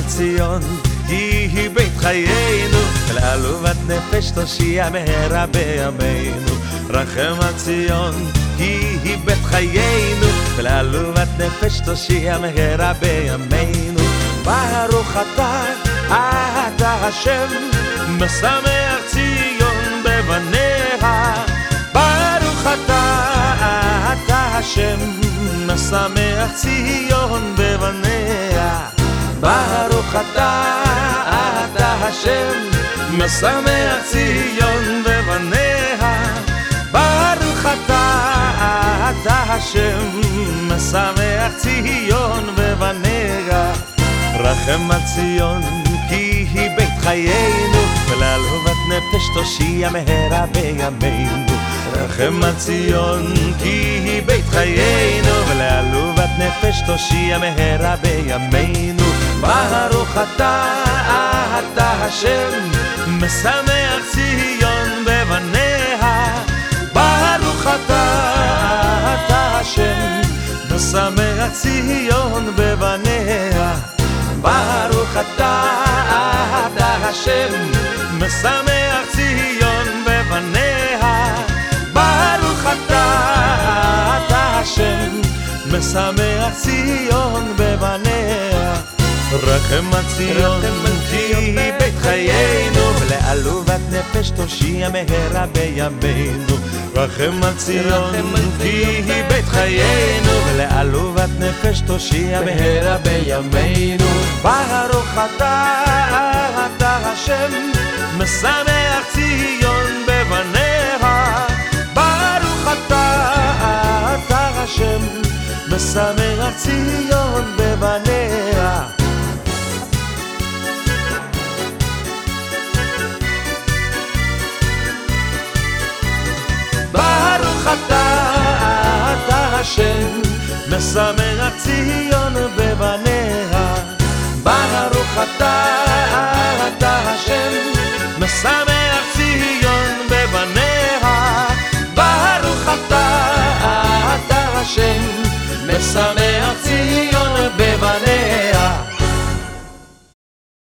ציון כי היא בית חיינו, ולעלובת נפש תושיע מהרה בימינו. רחם על ציון כי היא בית חיינו, ולעלובת נפש תושיע מהרה בימינו. ברוך אתה השם משמח ציון בבניה. ברוך אתה השם משמח ציון בבניה. ברוך אתה השם משמח ציון בבניה. ברוך אתה השם משמח ציון בבניה. רחם על ציון כי היא בית חיינו, ולעלובת נפש תושיע מהרה בימינו. רחם על ציון כי היא בית חיינו, ולעלובת נפש תושיע מהרה בימינו. ברוך אתה השם משמח ציון בבניה. ברוך אתה השם משמח ציון בבניה. ברוך אתה השם משמח ציון בבניה. ברוך אתה השם משמח ציון בבניה. רחם על ציון כי היא בית חיינו, ולעלובת נפש תושיע מהרה בימינו. רחם על ציון כי היא בית חיינו, ולעלובת נפש תושיע מהרה בימינו. ברוך אתה השם משמח ציון בבניה. ברוך אתה השם משמח ציון בבניה. ברוך אתה השם משמח ציון בבניה. ברוך אתה השם משמח